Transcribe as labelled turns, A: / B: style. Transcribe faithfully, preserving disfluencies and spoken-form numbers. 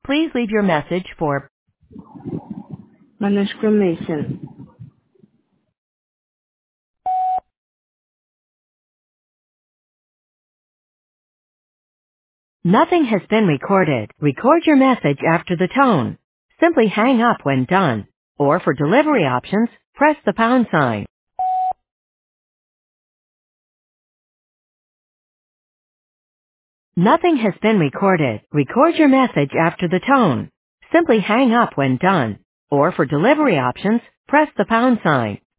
A: Please leave your message for
B: Manushka Mason.
A: Nothing has been recorded. Record your message after the tone. Simply hang up when done. Or for delivery options, press the pound sign. Nothing has been recorded. Record your message after the tone. Simply hang up when done. Or for delivery options, press the pound sign.